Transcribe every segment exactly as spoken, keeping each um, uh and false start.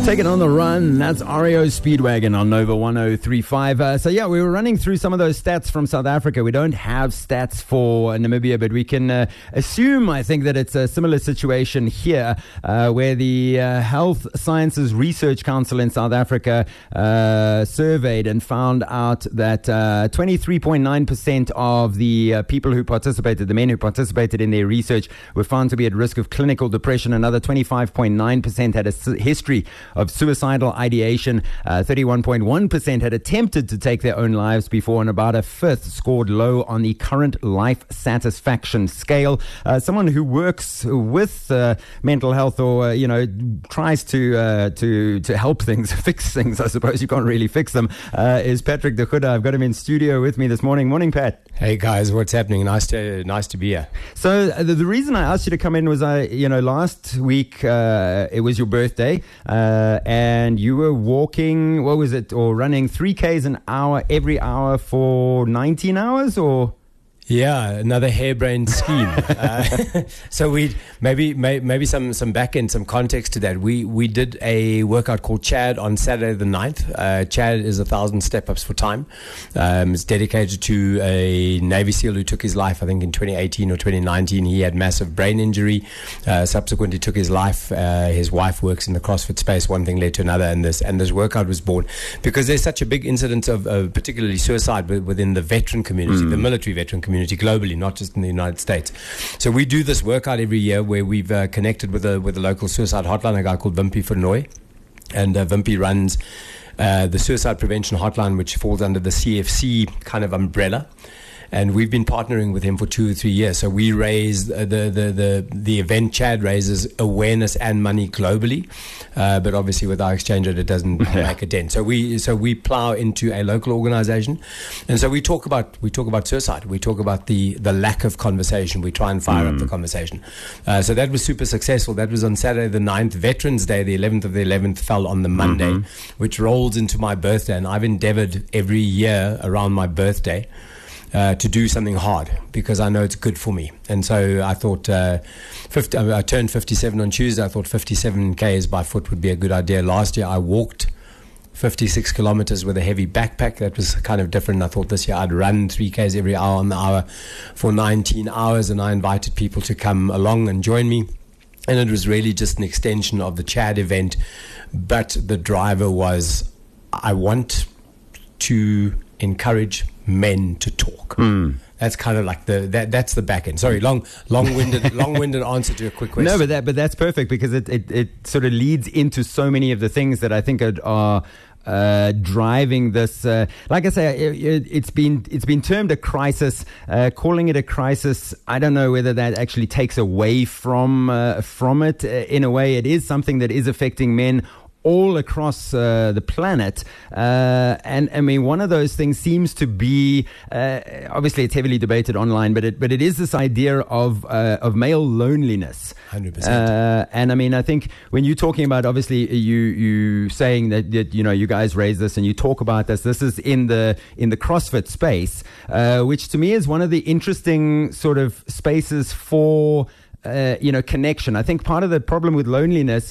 Taking on the run, that's R E O Speedwagon on Nova one oh three point five. Uh, so yeah, we were running through some of those stats from South Africa. We don't have stats for Namibia, but we can uh, assume, I think, that it's a similar situation here, uh, where the uh, Health Sciences Research Council in South Africa uh, surveyed and found out that uh, twenty-three point nine percent of the uh, people who participated, the men who participated in their research, were found to be at risk of clinical depression. Another twenty-five point nine percent had a s- history of suicidal ideation. Uh, thirty-one point one percent had attempted to take their own lives before, and about a fifth scored low on the current life satisfaction scale. Uh, someone who works with uh, mental health, or uh, you know, tries to uh, to to help things, fix things. I suppose you can't really fix them. Uh, is Patrick de Goede. I've got him in studio with me this morning. Morning, Pat. Hey guys, what's happening? Nice to nice to be here. So uh, the, the reason I asked you to come in was I, you know, last week uh, it was your birthday. Uh, Uh, and you were walking, what was it, or running three Ks an hour every hour for nineteen hours, or? Yeah, another harebrained scheme. uh, so we maybe may, maybe some some back end, some context to that. We we did a workout called Chad on Saturday the ninth. Uh, Chad is a thousand step ups for time. Um, it's dedicated to a Navy SEAL who took his life, I think, in twenty eighteen or twenty nineteen. He had massive brain injury. Uh, subsequently, took his life. Uh, his wife works in the CrossFit space. One thing led to another, and this and this workout was born because there's such a big incidence of, uh, particularly suicide, within the veteran community, mm. the military veteran community. Community globally, not just in the United States. So we do this workout every year where we've uh, connected with a with a local suicide hotline, a guy called Wimpy Vernooy, and uh, Wimpy runs uh, the suicide prevention hotline, which falls under the C F C kind of umbrella. And we've been partnering with him for two or three years. So we raise uh, the, the the the event. Chad raises awareness and money globally, uh, but obviously with our exchange rate, it doesn't yeah. make a dent. So we so we plow into a local organization, and so we talk about we talk about suicide. We talk about the the lack of conversation. We try and fire mm. up the conversation. Uh, so that was super successful. That was on Saturday the ninth. Veterans Day, the eleventh of the eleventh, fell on the Monday, mm-hmm. which rolls into my birthday. And I've endeavored every year around my birthday Uh, to do something hard because I know it's good for me. And so I thought uh, fifty, I turned fifty-seven on Tuesday. I thought fifty-seven Ks by foot would be a good idea. Last year I walked fifty-six kilometers with a heavy backpack. That was kind of different. I thought this year I'd run three Ks every hour on the hour for nineteen hours, and I invited people to come along and join me. And it was really just an extension of the Chad event, but the driver was, I want to encourage men to talk. Mm. That's kind of like the that that's the back end. Sorry, long long-winded long-winded answer to a quick question. No, but that but that's perfect because it it, it sort of leads into so many of the things that I think are, are uh, driving this. Uh, like I say, it, it's been it's been termed a crisis. Uh, calling it a crisis, I don't know whether that actually takes away from uh, from it. Uh, in a way, it is something that is affecting men all across uh, the planet. Uh, and I mean, one of those things seems to be, uh, obviously it's heavily debated online, but it, but it is this idea of, uh, of male loneliness. one hundred percent. Uh, and I mean, I think when you're talking about, obviously you, you saying that, that, you know, you guys raise this and you talk about this, this is in the, in the CrossFit space, uh, which to me is one of the interesting sort of spaces for, Uh, you know, connection. I think part of the problem with loneliness,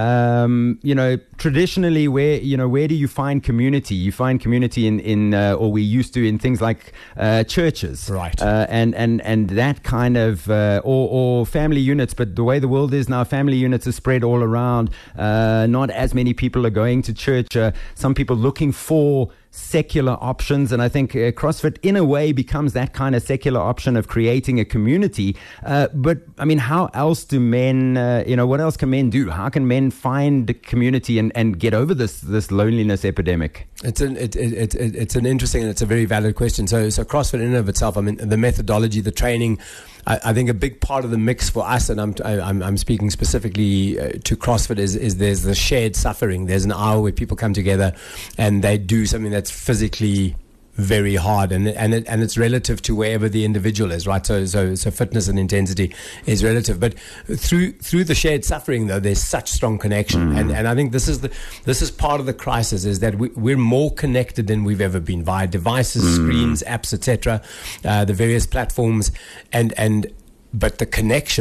um, you know, traditionally, where you know, where do you find community? You find community in in, uh, or we used to in things like uh, churches, right? Uh, and and and that kind of, uh, or or family units. But the way the world is now, family units are spread all around. Uh, not as many people are going to church. Uh, some people looking for secular options, and I think uh, CrossFit in a way becomes that kind of secular option of creating a community. Uh, but I mean, how else do men, uh, you know, what else can men do? How can men find community and, and get over this this loneliness epidemic? It's an it, it, it, it's an interesting and it's a very valid question. So so CrossFit in and of itself, I mean, the methodology, the training, I, I think a big part of the mix for us, and I'm I, I'm, I'm speaking specifically uh, to CrossFit, is is there's the shared suffering. There's an hour where people come together and they do something that's physically very hard, and and it, and it's relative to wherever the individual is, right? So so so fitness and intensity is relative, but through through the shared suffering, though, there's such strong connection, mm. and and I think this is the this is part of the crisis, is that we, we're more connected than we've ever been via devices, mm. screens, apps, et cetera, uh, the various platforms, and and but the connection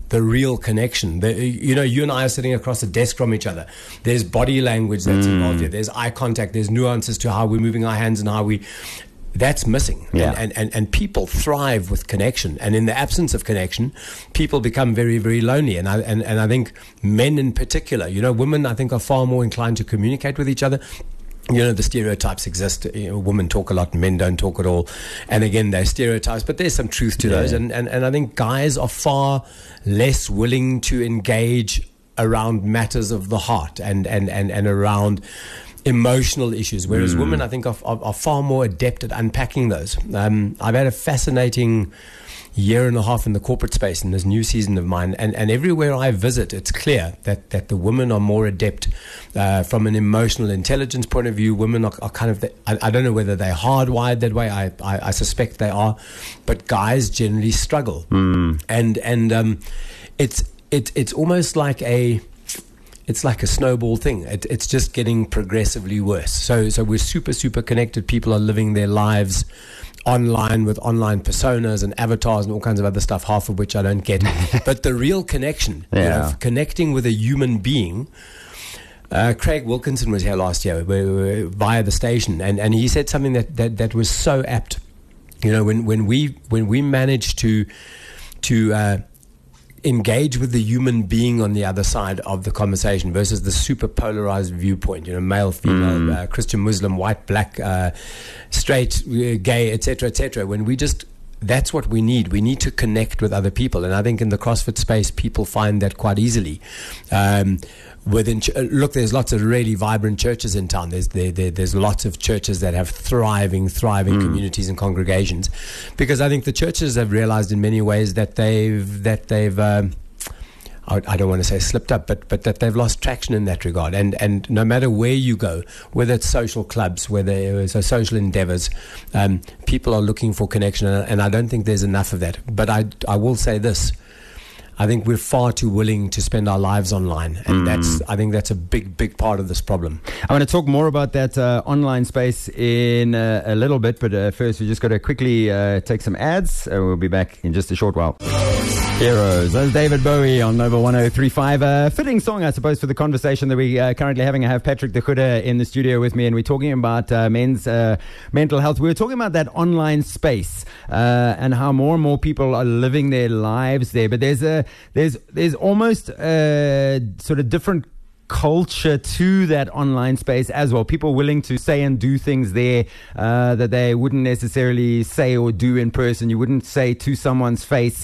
the real connection. The, you know, you and I are sitting across a desk from each other. There's body language that's mm. involved here. There's eye contact. There's nuances to how we're moving our hands and how we... That's missing. Yeah. And, and, and, and people thrive with connection. And in the absence of connection, people become very, very lonely. And I, and, and I think men in particular, you know, women, I think, are far more inclined to communicate with each other. You know, the stereotypes exist. You know, women talk a lot, men don't talk at all. And again, they're stereotypes, but there's some truth to yeah. those. And, and, and I think guys are far less willing to engage around matters of the heart and, and, and, and around emotional issues, whereas mm. women, I think, are, are, are far more adept at unpacking those. Um, I've had a fascinating year and a half in the corporate space in this new season of mine, and, and everywhere I visit, it's clear that, that the women are more adept uh, from an emotional intelligence point of view. Women are, are kind of, the, I, I don't know whether they're hardwired that way. I, I, I suspect they are, but guys generally struggle, mm. and and um, it's it, it's almost like a It's like a snowball thing. It, it's just getting progressively worse. So, so we're super, super connected. People are living their lives online with online personas and avatars and all kinds of other stuff, half of which I don't get. But the real connection, yeah. you know, connecting with a human being. Uh, Craig Wilkinson was here last year uh, via the station, and, and he said something that, that, that was so apt. You know, when, when we when we managed to to uh, engage with the human being on the other side of the conversation versus the super polarized viewpoint, you know, male, female, mm. uh, Christian, Muslim, white, black, uh, straight, uh, gay, et cetera, et cetera. When we just, that's what we need. We need to connect with other people. And I think in the CrossFit space, people find that quite easily. Um, within, ch- look, there's lots of really vibrant churches in town. There's there, there, there's lots of churches that have thriving, thriving mm. communities and congregations, because I think the churches have realized in many ways that they've that they've. Um, I don't want to say slipped up, but but that they've lost traction in that regard. And and no matter where you go, whether it's social clubs, whether it's a social endeavors, um, people are looking for connection, and I don't think there's enough of that. But I I will say this. I think we're far too willing to spend our lives online, and mm. that's I think that's a big, big part of this problem. I want to talk more about that uh, online space in uh, a little bit, but uh, first we just got to quickly uh, take some ads, and we'll be back in just a short while. Heroes. That's David Bowie on Nova one oh three point five. A fitting song, I suppose, for the conversation that we are uh, currently having. I have Patrick de Goede in the studio with me, and we're talking about uh, men's uh, mental health. We were talking about that online space uh, and how more and more people are living their lives there. But there's a there's there's almost a sort of different culture to that online space as well. People willing to say and do things there uh, that they wouldn't necessarily say or do in person. You wouldn't say to someone's face.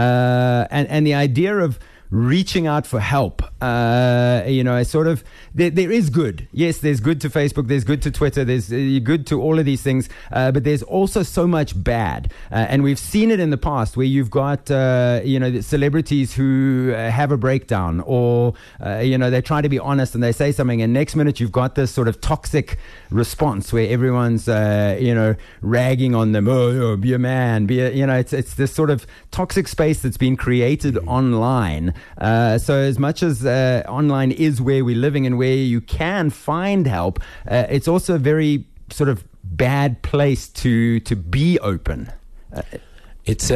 Uh, and, and the idea of reaching out for help, uh, you know, sort of, there, there is good. Yes, there's good to Facebook, there's good to Twitter, there's uh, good to all of these things, uh, but there's also so much bad. Uh, and we've seen it in the past where you've got, uh, you know, the celebrities who uh, have a breakdown, or, uh, you know, they try to be honest and they say something, and next minute you've got this sort of toxic response where everyone's, uh, you know, ragging on them. Oh, oh, be a man, be a, you know, it's, it's this sort of toxic space that's been created mm-hmm. online. Uh, so as much as uh, online is where we're living and where you can find help, uh, it's also a very sort of bad place to to be open. Uh, it's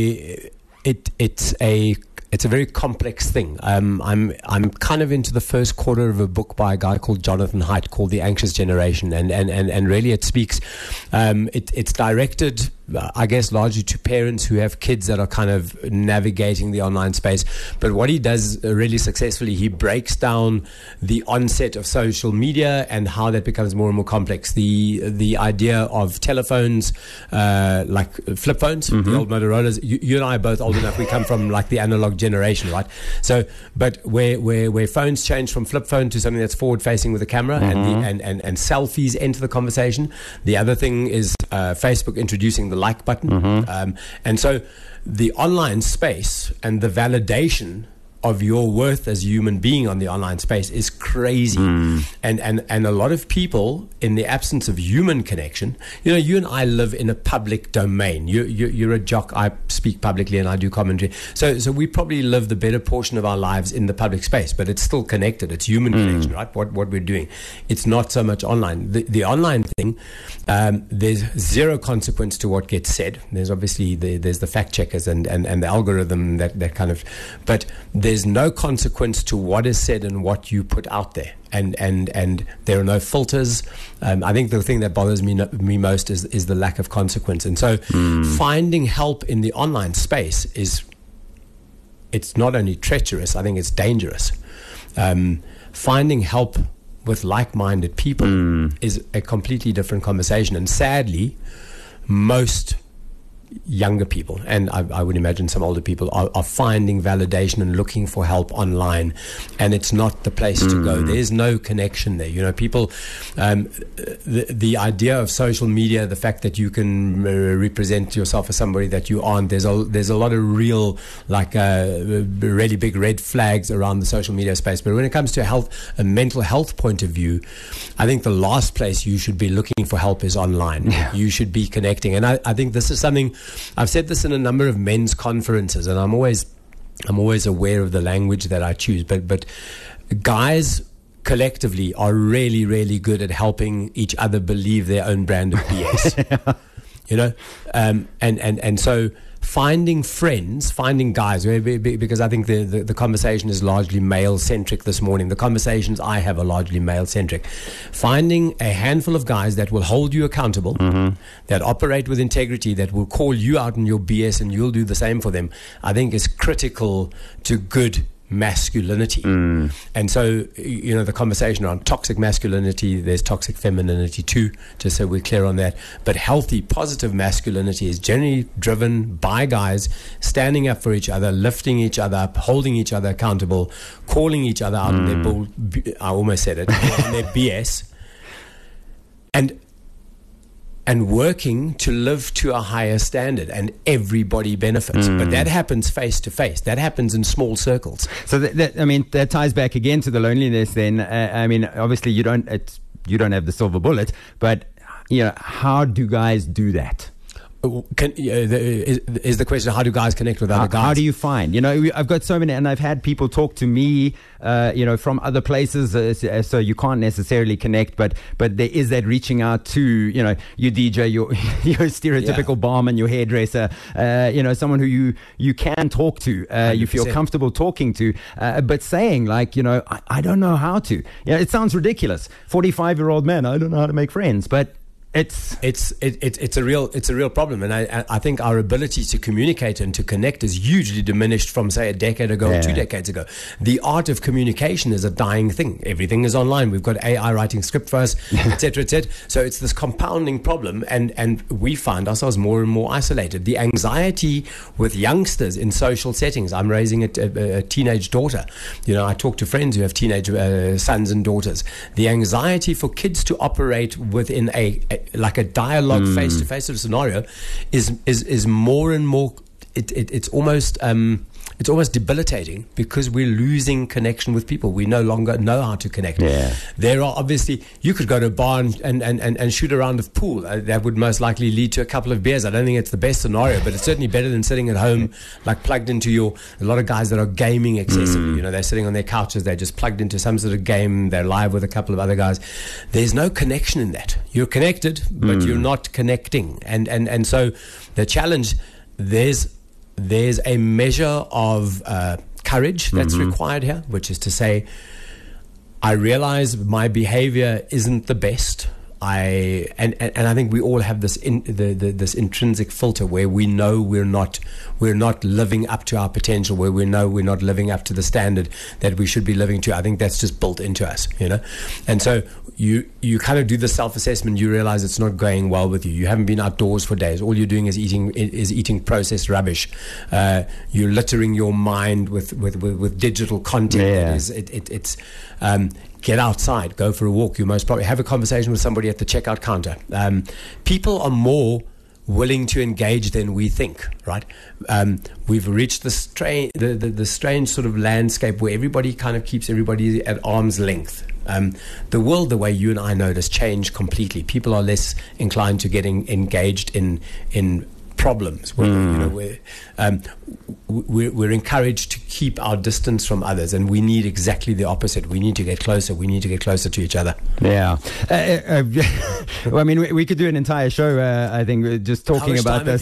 a it it's a it's a very complex thing. Um, I'm I'm kind of into the first quarter of a book by a guy called Jonathan Haidt called The Anxious Generation, and and and, and really it speaks. Um, it, it's directed, I guess, largely to parents who have kids that are kind of navigating the online space. But what he does really successfully, he breaks down the onset of social media and how that becomes more and more complex. The the idea of telephones, uh, like flip phones, mm-hmm. the old Motorola's. You, you and I are both old enough. We come from like the analog generation, right? So, but where where where phones change from flip phone to something that's forward facing with a camera, mm-hmm. and, the, and and and selfies enter the conversation. The other thing is uh, Facebook introducing the like button, mm-hmm. um, and so the online space and the validation of your worth as a human being on the online space is crazy. Mm. And, and, and a lot of people, in the absence of human connection, you know, you and I live in a public domain. You, you, you're a jock, I speak publicly and I do commentary. So, so we probably live the better portion of our lives in the public space, but it's still connected. It's human mm. connection, right? What, what we're doing. It's not so much online. The, the online thing, um, there's zero consequence to what gets said. There's obviously, the, there's the fact checkers and, and, and the algorithm, that, that kind of, but there's no consequence to what is said and what you put out there, and and and there are no filters. Um, I think the thing that bothers me me most is is the lack of consequence, and so mm. finding help in the online space is, it's not only treacherous, I think it's dangerous. Um, finding help with like-minded people mm. is a completely different conversation, and sadly, most younger people, and I, I would imagine some older people, are, are finding validation and looking for help online, and it's not the place mm. to go. There's no connection there. You know, people, um, the, the idea of social media, the fact that you can uh, represent yourself as somebody that you aren't, there's a, there's a lot of real, like, uh, really big red flags around the social media space. But when it comes to health, a mental health point of view, I think the last place you should be looking for help is online. Yeah. You should be connecting. And I, I think this is something, I've said this in a number of men's conferences, and I'm always I'm always aware of the language that I choose, but but guys collectively are really, really good at helping each other believe their own brand of B S. Yeah. You know, um, and, and, and so finding friends, finding guys, because I think the, the, the conversation is largely male-centric this morning. The conversations I have are largely male-centric. Finding a handful of guys that will hold you accountable, mm-hmm. that operate with integrity, that will call you out on your B S and you'll do the same for them, I think is critical to good masculinity. Mm. And so, you know, the conversation around toxic masculinity, there's toxic femininity too, just so we're clear on that. But healthy, positive masculinity is generally driven by guys standing up for each other, lifting each other up, holding each other accountable, calling each other out mm. on their bull, I almost said it, on their B S. And and working to live to a higher standard, and everybody benefits. Mm. But that happens face to face. That happens in small circles. So that, that I mean, that ties back again to the loneliness. Then uh, I mean, obviously you don't it's, you don't have the silver bullet, but you know, how do guys do that? Can, uh, the, is, is the question, how do guys connect with other how, guys? How do you find? You know, I've got so many, and I've had people talk to me, uh, you know, from other places, uh, so you can't necessarily connect, but but there is that reaching out to, you know, your D J, your your stereotypical yeah. barman, your hairdresser, uh, you know, someone who you, you can talk to, uh, you feel comfortable talking to, uh, but saying like, you know, I, I don't know how to. Yeah, it sounds ridiculous. forty-five-year-old man, I don't know how to make friends, but It's it's it, it, it's a real it's a real problem, and I I think our ability to communicate and to connect is hugely diminished from, say, a decade ago yeah. or two decades ago. The art of communication is a dying thing. Everything is online. We've got A I writing script for us, et cetera, et cetera. So it's this compounding problem, and and we find ourselves more and more isolated. The anxiety with youngsters in social settings. I'm raising a, a, a teenage daughter. You know, I talk to friends who have teenage uh, sons and daughters. The anxiety for kids to operate within a, a like a dialogue mm. face-to-face sort of scenario is is is more and more it, it it's almost um it's almost debilitating, because we're losing connection with people. We no longer know how to connect. Yeah. There are obviously, you could go to a bar and, and, and, and shoot a round of pool. Uh, that would most likely lead to a couple of beers. I don't think it's the best scenario, but it's certainly better than sitting at home, like plugged into your, a lot of guys that are gaming excessively. Mm. You know, they're sitting on their couches, they're just plugged into some sort of game, they're live with a couple of other guys. There's no connection in that. You're connected, but mm. you're not connecting. And, and, and so the challenge, there's, There's a measure of uh, courage that's mm-hmm. required here, which is to say, I realize my behavior isn't the best. I and, and, and I think we all have this in, the, the this intrinsic filter where we know we're not we're not living up to our potential, where we know we're not living up to the standard that we should be living to. I think that's just built into us, you know. And so you you kind of do the self-assessment. You realize it's not going well with you. You haven't been outdoors for days. All you're doing is eating is eating processed rubbish. Uh, you're littering your mind with with, with, with digital content. Yeah. That is, it, it, it's um, get outside, go for a walk. You most probably have a conversation with somebody at the checkout counter. Um, people are more willing to engage than we think, right? Um, we've reached the, stra- the, the, the strange sort of landscape where everybody kind of keeps everybody at arm's length. Um, the world, the way you and I know it, has changed completely. People are less inclined to getting engaged in in problems. Where, mm. you know, we're, um, we're, we're encouraged to keep our distance from others, and we need exactly the opposite. We need to get closer. We need to get closer to each other. Yeah. Uh, uh, well, I mean, we, we could do an entire show, uh, I think, just talking about this.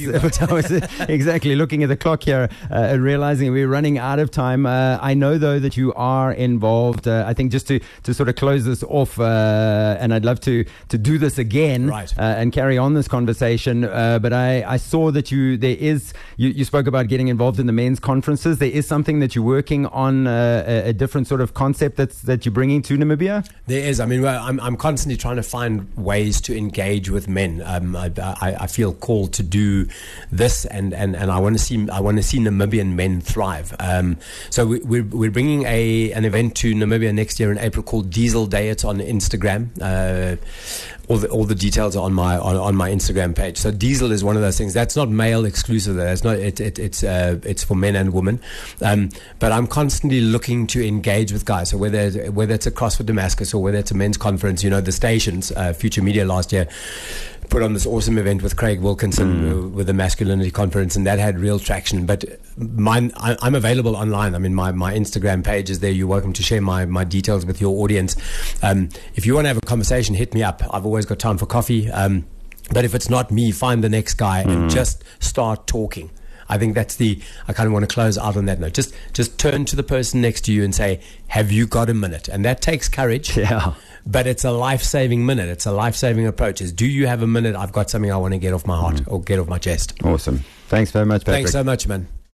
Exactly. Looking at the clock here, uh, realizing we're running out of time. Uh, I know, though, that you are involved. Uh, I think just to, to sort of close this off, uh, and I'd love to, to do this again, right. uh, and carry on this conversation. Uh, but I, I saw that you there is you, you spoke about getting involved in the men's conferences. There is something that you're working on, uh, a, a different sort of concept that's that you're bringing to Namibia. There is. I mean, I'm I'm constantly trying to find ways to engage with men. Um, I, I, I feel called to do this, and, and, and I want to see I want to see Namibian men thrive. Um, so we, we're we're bringing a an event to Namibia next year in April called Diesel Day. It's on Instagram. Uh, All the all the details are on my on, on my Instagram page. So Diesel is one of those things that's not male exclusive. That's not it. it it's uh, it's for men and women. Um, but I'm constantly looking to engage with guys. So whether whether it's a CrossFit Damascus or whether it's a men's conference, you know, the stations, uh, Future Media last year put on this awesome event with Craig Wilkinson mm. with the masculinity conference, and that had real traction. But mine, I, I'm available online. I mean, my, my Instagram page is there. You're welcome to share my, my details with your audience. Um, if you want to have a conversation, hit me up. I've always got time for coffee. Um, but if it's not me, find the next guy mm. and just start talking. I think that's the, I kind of want to close out on that note. Just just turn to the person next to you and say, have you got a minute? And that takes courage. Yeah. But it's a life-saving minute. It's a life-saving approach. Is, do you have a minute? I've got something I want to get off my heart mm. or get off my chest. Awesome. Thanks very much, Patrick. Thanks so much, man.